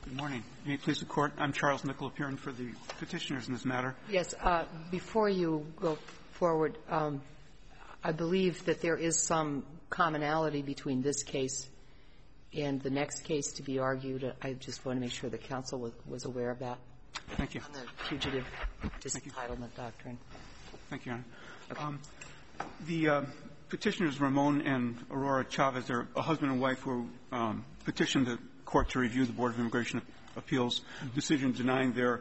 Good morning. May it please the Court, I'm Charles Nickel, appearing for the petitioners in this matter. Yes. Before you go forward, I believe that there is some commonality between this case and the next case to be argued. I just want to make sure the counsel was aware of that. Thank you. On the fugitive disentitlement doctrine. Thank you, Your Honor. The petitioners, Ramon and Aurora Chavez, are a husband and wife who petitioned the Court to review the Board of Immigration Appeals' decision denying their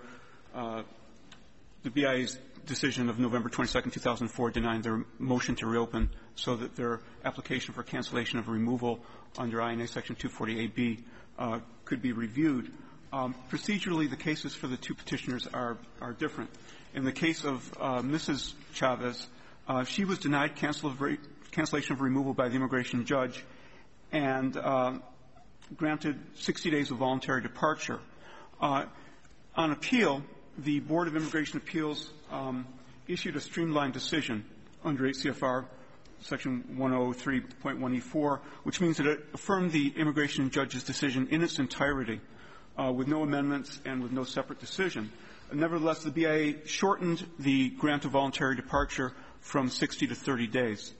the BIA's decision of November 22, 2004, denying their motion to reopen so that their application for cancellation of removal under INA Section 240A-B could be reviewed. Procedurally, the cases for the two petitioners are different. In the case of Mrs. Chavez, she was denied cancellation of removal by the immigration judge and granted 60 days of voluntary departure. On appeal, the Board of Immigration Appeals issued a streamlined decision under 8 CFR Section 103.1E4, which means that it affirmed the immigration judge's decision in its entirety with no amendments and with no separate decision. Nevertheless, the BIA shortened the grant of voluntary departure from 60 to 30 days.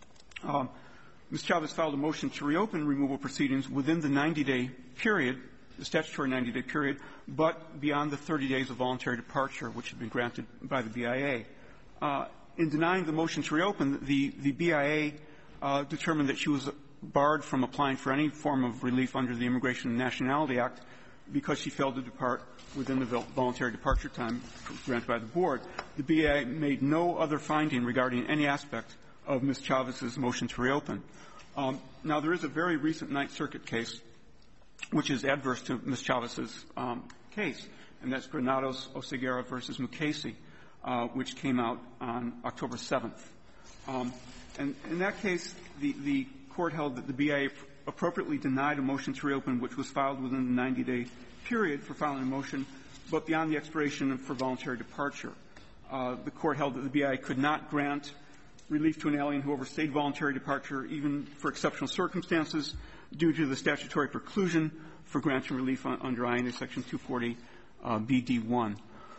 Ms. Chavez filed a motion to reopen removal proceedings within the 90-day period, the statutory 90-day period, but beyond the 30 days of voluntary departure, which had been granted by the BIA. In denying the motion to reopen, the BIA determined that she was barred from applying for any form of relief under the Immigration and Nationality Act because she failed to depart within the voluntary departure time granted by the Board. The BIA made no other finding regarding any aspect of Ms. Chavez's motion to reopen. Now, there is a very recent Ninth Circuit case which is adverse to Ms. Chavez's case, and that's Granados-Oseguera v. Mukasey, which came out on October 7th. And in that case, the Court held that the BIA appropriately denied a motion to reopen which was filed within the 90-day period for filing a motion, but beyond the expiration for voluntary departure. The Court held that the BIA could not grant relief to an alien who overstayed voluntary departure, even for exceptional circumstances, due to the statutory preclusion for granting relief under INA Section 240 BD1.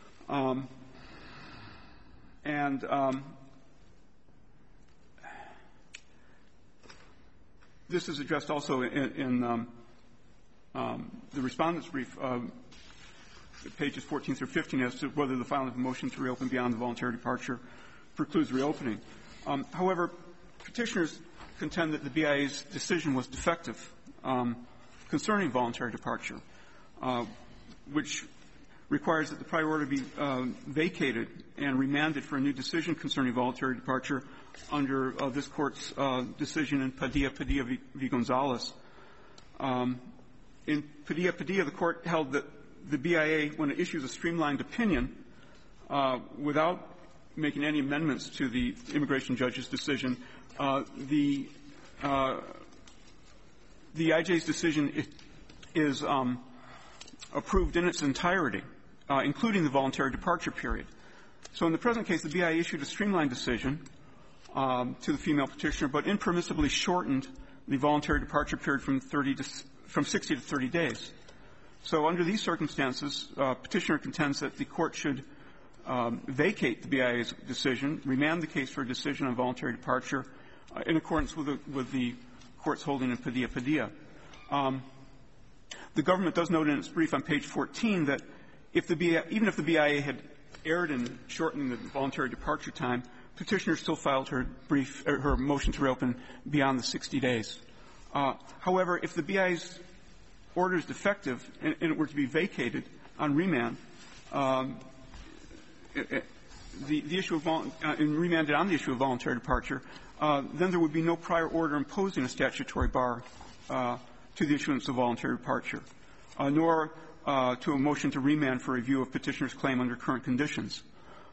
This is addressed also in the Respondent's brief, pages 14 through 15, as to whether the filing of a motion to reopen beyond the voluntary departure precludes reopening. However, petitioners contend that the BIA's decision was defective concerning voluntary departure, which requires that the prior order be vacated and remanded for a new decision concerning voluntary departure under this Court's decision in Padilla v. Gonzalez. In Padilla, the Court held that the BIA, when it issues a streamlined opinion, without making any amendments to the immigration judge's decision, the IJ's decision is approved in its entirety, including the voluntary departure period. So in the present case, the BIA issued a streamlined decision to the female petitioner, but impermissibly shortened the voluntary departure period from 60 to 30 days. So under these circumstances, petitioner contends that the Court should vacate the BIA's decision, remand the case for a decision on voluntary departure in accordance with the Court's holding in Padilla. The government does note in its brief on page 14 that if the BIA, even if the BIA had erred in shortening the voluntary departure time, petitioner still filed her brief or her motion to reopen beyond the 60 days. However, if the BIA's order is defective and it were to be vacated on remand, the issue of remanded on the issue of voluntary departure, then there would be no prior order imposing a statutory bar to the issuance of voluntary departure, nor to a motion to remand for review of petitioner's claim under current conditions.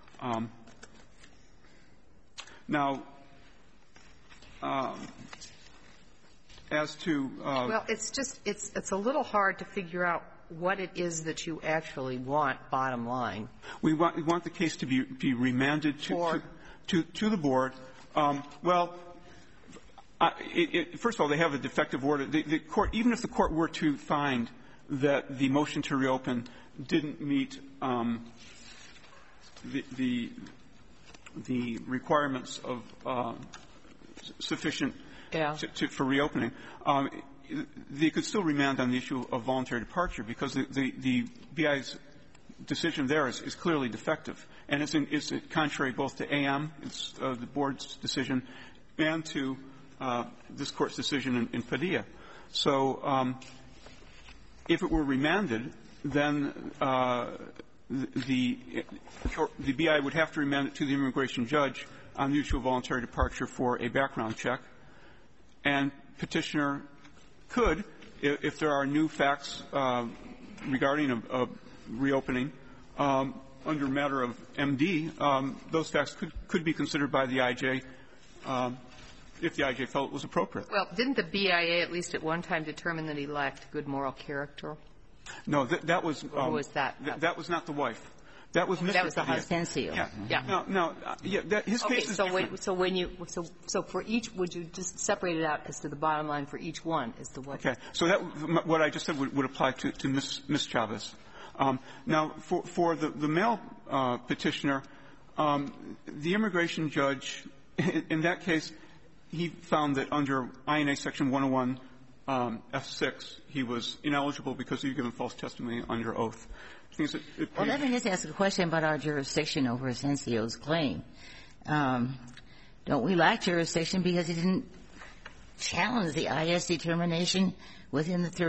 Now, as to well, it's just it's a little hard to figure out what it is that you actually want, bottom line. We want the case to be remanded to the board. Well, first of all, they have a defective order. The Court, even if the Court were to find that the motion to reopen didn't meet the requirements of sufficient for reopening, they could still remand on the issue of voluntary departure because the BIA's decision there is clearly defective, and it's contrary both to AM, the board's decision, and to this Court's decision in Padilla. So if it were remanded, then the BIA would have to remand it to the immigration judge on the issue of voluntary departure for a background check, and petitioner could, if there are new facts regarding a reopening under matter of MD, those facts could be considered by the IJ if the IJ felt it was appropriate. Well, didn't the BIA at least at one time determine that he lacked good moral character? No, that was Who was that? That was not the wife. That was Mr. That was the husband. Yeah. No. Yeah. His case is different. So for each, would you just separate it out as to the bottom line for each one as to what? Okay. So what I just said would apply to Ms. Chavez. Now, for the male petitioner, the immigration judge, in that case, he found that under INA Section 101 F6, he was ineligible because he had given false testimony under oath. Well, let me just ask a question about our jurisdiction over Asencio's claim. Don't we lack jurisdiction because he didn't challenge the IS determination within the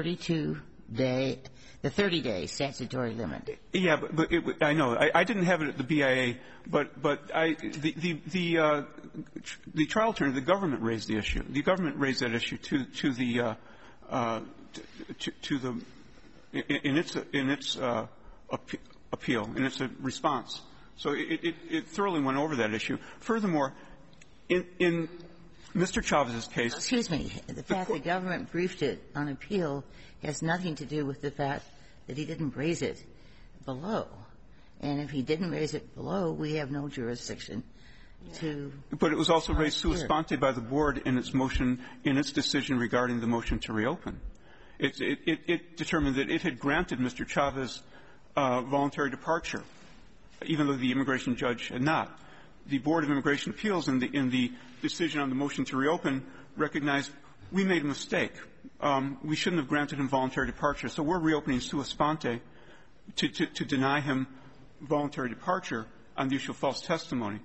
30-day statutory limit? Yeah, but I know. I didn't have it at the BIA, but the trial attorney, the government raised the issue. The government raised that issue to the in its appeal, in its response. So it thoroughly went over that issue. Furthermore, in Mr. Chavez's case — Excuse me. The fact the government briefed it on appeal has nothing to do with the fact that he didn't raise it below. And if he didn't raise it below, we have no jurisdiction to — But it was also raised sua sponte by the board in its motion, in its decision regarding the motion to reopen. It determined that it had granted Mr. Chavez voluntary departure, even though the immigration judge had not. The Board of Immigration Appeals in the decision on the motion to reopen recognized we made a mistake. We shouldn't have granted him voluntary departure. So we're reopening sua sponte to deny him voluntary departure on the issue of false testimony.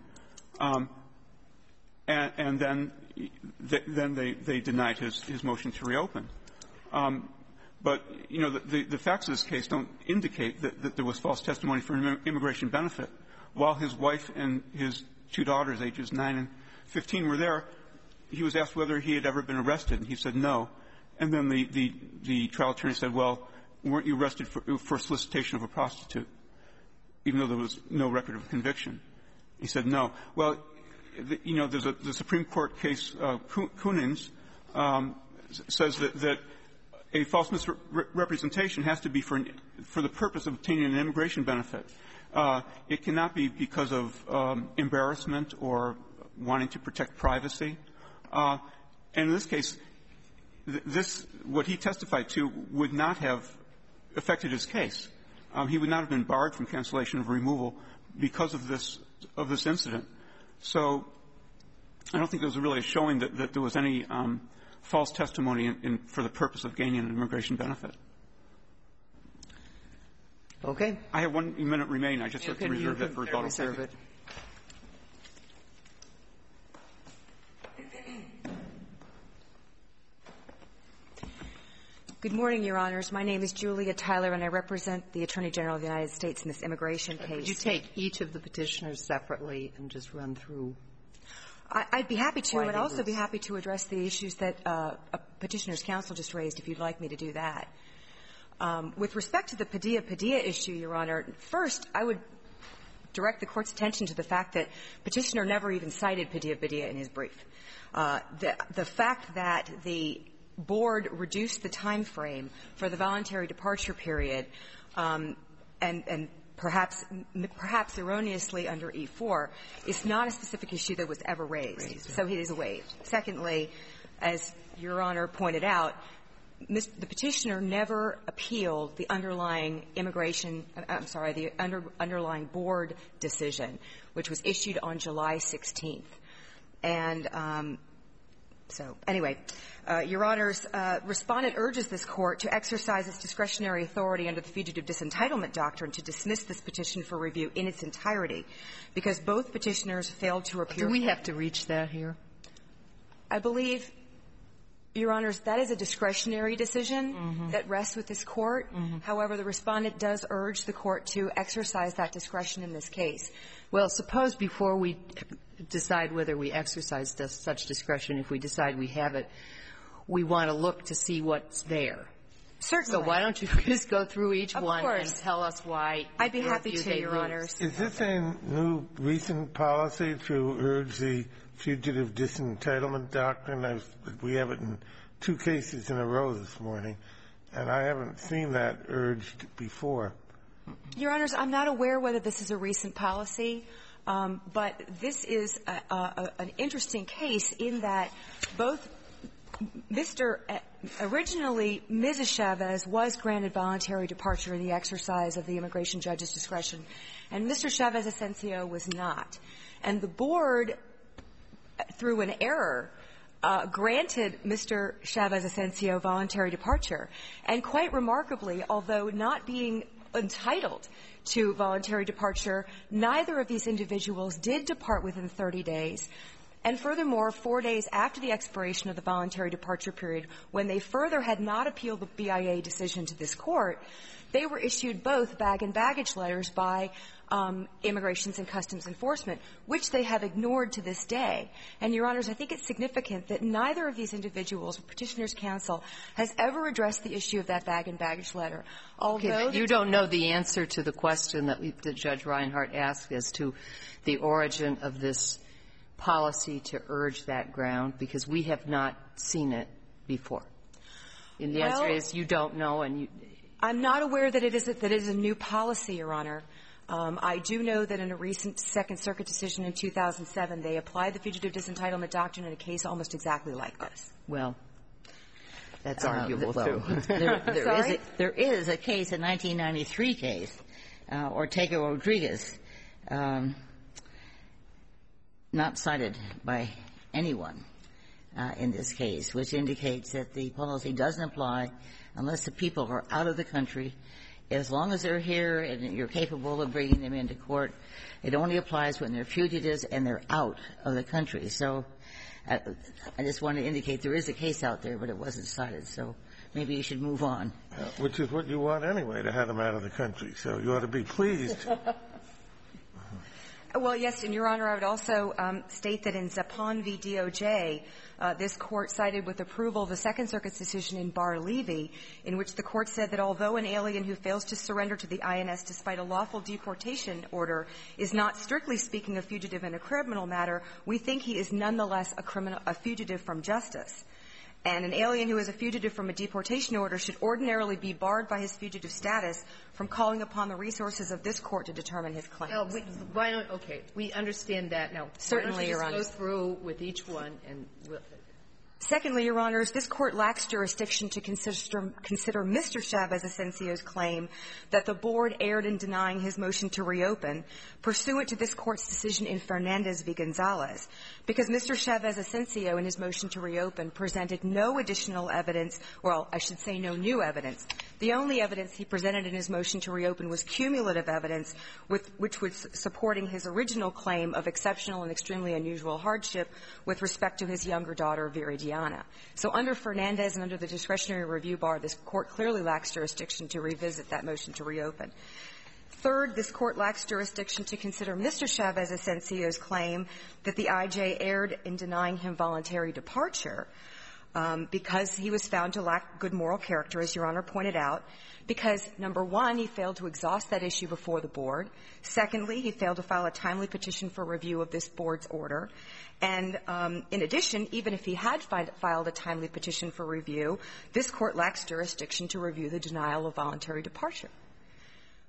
And then they denied his motion to reopen. But, you know, the facts of this case don't indicate that there was false testimony for immigration benefit. While his wife and his two daughters, ages 9 and 15, were there, he was asked whether he had ever been arrested, and he said no. And then the trial attorney said, well, weren't you arrested for solicitation of a prostitute, even though there was no record of conviction? He said no. Well, you know, there's the Supreme Court case, Kunins, says that a false misrepresentation has to be for the purpose of obtaining an immigration benefit. It cannot be because of embarrassment or wanting to protect privacy. And in this case, what he testified to would not have affected his case. He would not have been barred from cancellation of removal because of this incident. So I don't think there was really a showing that there was any false testimony for the purpose of gaining an immigration benefit. Okay. I have 1 minute remaining. I just have to reserve that for rebuttal. Reserve it. Good morning, Your Honors. My name is Julia Tyler, and I represent the Attorney General of the United States in this immigration case. Could you take each of the petitioners separately and just run through? I'd be happy to. I'd also be happy to address the issues that a Petitioner's Counsel just raised, if you'd like me to do that. With respect to the Padilla issue, Your Honor, first, I would direct the Court's attention to the fact that Petitioner never even cited Padilla in his brief. The fact that the Board reduced the time frame for the voluntary departure period, and perhaps erroneously under E-4, is not a specific issue that was ever raised. So it is waived. Secondly, as Your Honor pointed out, the Petitioner never appealed the underlying underlying board decision, which was issued on July 16th. And so, anyway, Your Honors, Respondent urges this Court to exercise its discretionary authority under the Fugitive Disentitlement Doctrine to dismiss this petition for review in its entirety, because both Petitioners failed to appear. Do we have to reach that here? I believe, Your Honors, that is a discretionary decision that rests with this Court. However, the Respondent does urge the Court to exercise that discretion in this case. Well, suppose before we decide whether we exercise such discretion, if we decide we have it, we want to look to see what's there. Certainly. So why don't you just go through each one and tell us why? I'd be happy to, Your Honors. Is this a new recent policy to urge the Fugitive Disentitlement Doctrine? We have it in 2 cases in a row this morning, and I haven't seen that urged before. Your Honors, I'm not aware whether this is a recent policy, but this is an interesting case in that both originally, Mrs. Chavez was granted voluntary departure in the exercise of the immigration judge's discretion, and Mr. Chavez-Asencio was not. And the board, through an error, granted Mr. Chavez-Asencio voluntary departure. And quite remarkably, although not being entitled to voluntary departure, neither of these individuals did depart within 30 days. And furthermore, 4 days after the expiration of the voluntary departure period, when they further had not appealed the BIA decision to this Court, they were issued both bag and baggage letters by Immigrations and Customs Enforcement, which they have ignored to this day. And, Your Honors, I think it's significant that neither of these individuals, Petitioner's Counsel, has ever addressed the issue of that bag and baggage letter. Although you don't know the answer to the question that Judge Reinhart asked as to the origin of this policy to urge that ground, because we have not seen it before. And the answer is you don't know, and you — I'm not aware that it is a new policy, Your Honor. I do know that in a recent Second Circuit decision in 2007, they applied the Fugitive Disentitlement Doctrine in a case almost exactly like this. Well, that's arguable, too. There is a case, a 1993 case, Ortega-Rodriguez, not cited by anyone in this case, which indicates that the policy doesn't apply unless the people are out of the country. As long as they're here and you're capable of bringing them into court, it only applies when they're fugitives and they're out of the country. So I just want to indicate there is a case out there, but it wasn't cited. So maybe you should move on. Which is what you want anyway, to have them out of the country. So you ought to be pleased. Well, yes, and, Your Honor, I would also state that in Zapon v. DOJ, this Court cited with approval the Second Circuit's decision in Bar-Levy, in which the Court said that although an alien who fails to surrender to the INS despite a lawful deportation order is not strictly speaking a fugitive in a criminal matter, we think he is nonetheless a fugitive from justice. And an alien who is a fugitive from a deportation order should ordinarily be barred by his fugitive status from calling upon the resources of this Court to determine his claims. Why don't — okay, we understand that now. Certainly, Your Honor. Go through with each one and we'll — Secondly, Your Honors, this Court lacks jurisdiction to consider Mr. Chavez-Asencio's claim that the Board erred in denying his motion to reopen, pursuant to this Court's decision in Fernandez v. Gonzalez, because Mr. Chavez-Asencio, in his motion to reopen, presented no additional evidence — well, I should say no new evidence. The only evidence he presented in his motion to reopen was cumulative evidence, which was supporting his original claim of exceptional and extremely unusual hardship with respect to his younger daughter, Viridiana. So under Fernandez and under the discretionary review bar, this Court clearly lacks jurisdiction to revisit that motion to reopen. Third, this Court lacks jurisdiction to consider Mr. Chavez-Asencio's claim that the IJ erred in denying him voluntary departure because he was found to lack good moral character, as Your Honor pointed out, because, number one, he failed to exhaust that issue before the Board. Secondly, he failed to file a timely petition for review of this Board's order. And in addition, even if he had filed a timely petition for review, this Court lacks jurisdiction to review the denial of voluntary departure.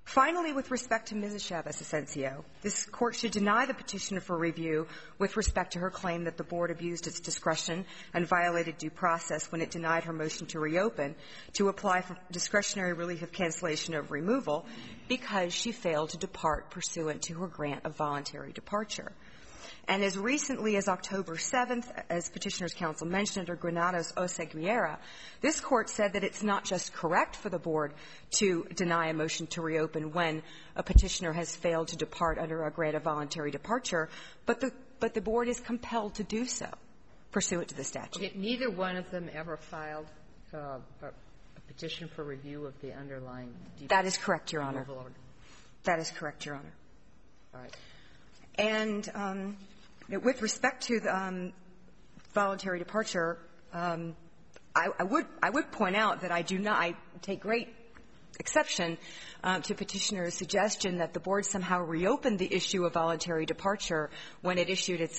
Finally, with respect to Mrs. Chavez-Asensio, this Court should deny the petitioner for review with respect to her claim that the Board abused its discretion and violated due process when it denied her motion to reopen to apply for discretionary relief of cancellation of removal because she failed to depart pursuant to her grant of voluntary departure. And as recently as October 7th, as Petitioner's counsel mentioned under Granados-Oseguera, this Court said that it's not just correct for the Board to deny a motion to reopen when a petitioner has failed to depart under a grant of voluntary departure, but the Board is compelled to do so pursuant to the statute. Okay. Neither one of them ever filed a petition for review of the underlying That is correct, Your Honor. Order. That is correct, Your Honor. All right. And with respect to the voluntary departure, I would point out that I take great exception to Petitioner's suggestion that the Board somehow reopened the issue of voluntary departure when it issued its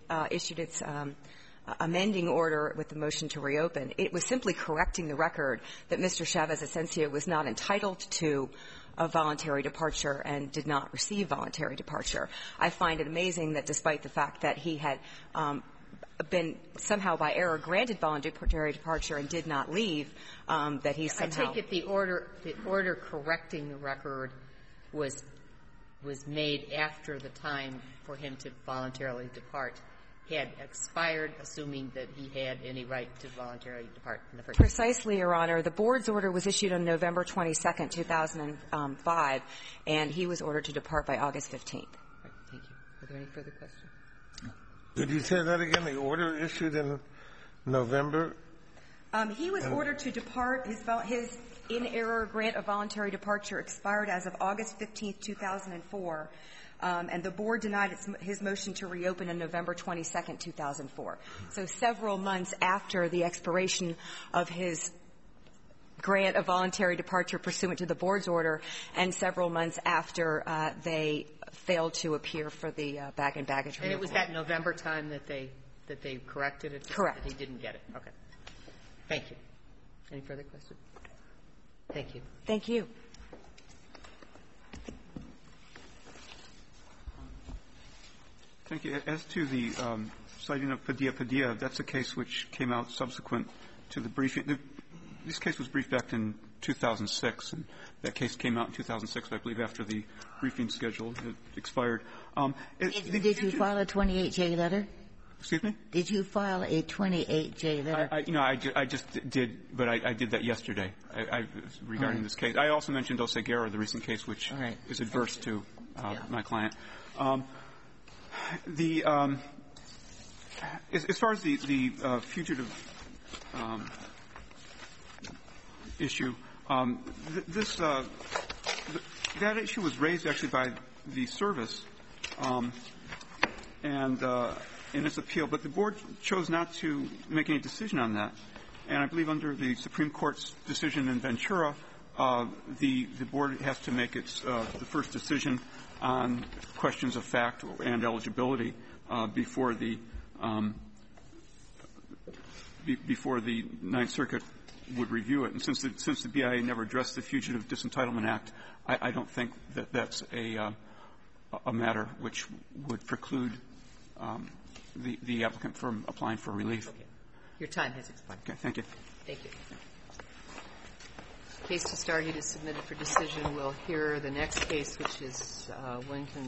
amending order with the motion to reopen. It was simply correcting the record that Mr. Chavez-Asensio was not entitled to a voluntary departure and did not receive voluntary departure. I find it amazing that despite the fact that he had been somehow by error granted voluntary departure and did not leave, that he somehow I take it the order correcting the record was made after the time for him to voluntarily depart had expired, assuming that he had any right to voluntarily depart in the first place. Precisely, Your Honor. The Board's order was issued on November 22nd, 2005, and he was ordered to depart by August 15th. Right. Thank you. Are there any further questions? Could you say that again? The order issued in November? He was ordered to depart. His in-error grant of voluntary departure expired as of August 15th, 2004. And the Board denied his motion to reopen on November 22nd, 2004. So several months after the expiration of his grant of voluntary departure pursuant to the Board's order, and several months after they failed to appear for the bag and baggage removal. And it was that November time that they corrected it? Correct. That he didn't get it. Okay. Thank you. Any further questions? Thank you. Thank you. Thank you. As to the citing of Padilla, that's a case which came out subsequent to the briefing. This case was briefed back in 2006, and that case came out in 2006, I believe, after the briefing schedule had expired. Did you file a 28J letter? Excuse me? Did you file a 28J letter? I just did, but I did that yesterday regarding this case. I also mentioned Oseguera, the recent case, which is adverse to my client. As far as the fugitive issue, that issue was raised actually by the service and in its appeal, but the Board chose not to make any decision on that. And I believe under the Supreme Court's decision in Ventura, the Board has to make its the first decision on questions of fact and eligibility before the Ninth Circuit would review it. And since the BIA never addressed the Fugitive Disentitlement Act, I don't think that that's a matter which would preclude the applicant from applying for relief. Okay. Your time has expired. Okay. Thank you. Thank you. The case to start is submitted for decision. We'll hear the next case, which is Lincoln